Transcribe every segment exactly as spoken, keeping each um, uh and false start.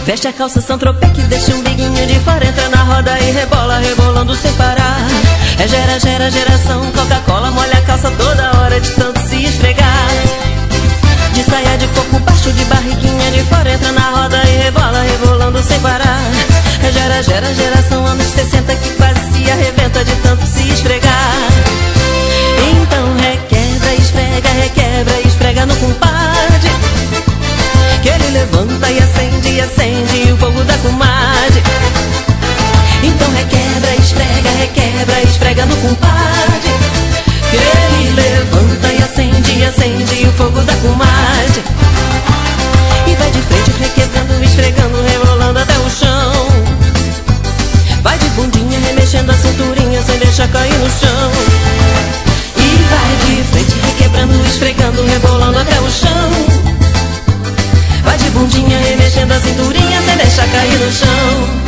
Veste a calça Saint-Tropez que deixa um biguinho de fora, entra na roda e rebola, rebolando sem parar. É gera, gera, geração Coca-Cola, molha a calça toda hora de tanto se esfregar. De saia de corpo baixo, de barriguinha de fora, entra na roda e rebola, rebolando sem parar. É gera, gera, geração anos sessenta que quase se arrebenta de tanto se esfregar. Então requebra, esfrega, requebra, esfrega no compadre, que ele levanta e acende, e acende o fogo da comadre. Então requebra, esfrega, requebra, esfrega no compadre, que ele levanta e acende, e acende o fogo da comadre. E vai de frente requebrando, esfregando, rebolando até o chão. Vai de bundinha remexendo a cinturinha sem deixar cair no chão. E vai de frente requebrando, esfregando, rebolando até o chão. Vai de bundinha remexendo a cinturinha sem deixar cair no chão.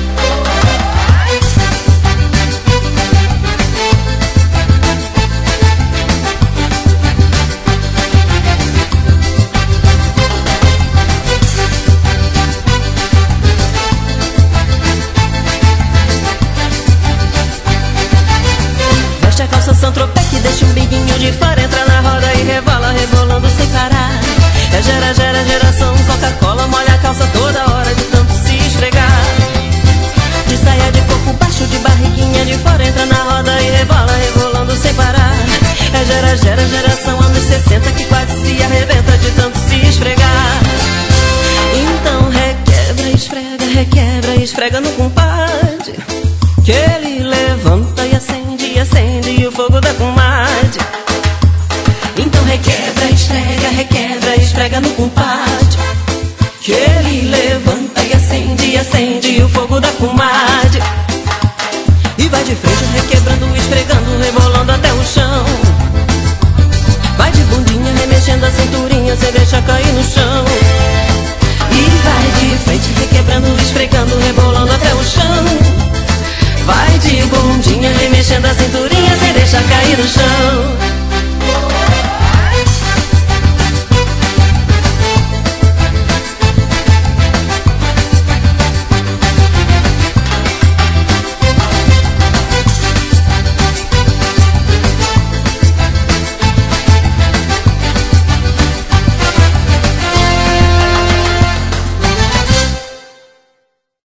Veste a calça Saint-Tropez que deixa um biguinho de fora, entra na roda e rebola, rebolando sem parar. É gera, gera, geração Coca-Cola, molha a calça toda hora de tanto se esfregar. De saia de corpo baixo, de barriguinha de fora, entra na roda e rebola, rebolando sem parar. É gera, gera, geração anos sessenta que quase se arrebenta de tanto se esfregar. Então requebra, esfrega, requebra, esfrega no compadre, que ele levanta e acende, e acende o fogo da comadre. Então requebra, esfrega, requebra, esfrega no compadre, que ele levanta e acende, e acende o fogo da comadre. E vai de frente requebrando, esfregando, rebolando até o chão. Vai de bundinha remexendo a cinturinha sem deixar cair no chão. E vai de frente requebrando, esfregando, rebolando até o chão. Vai de bundinha remexendo a cinturinha sem deixar cair no chão.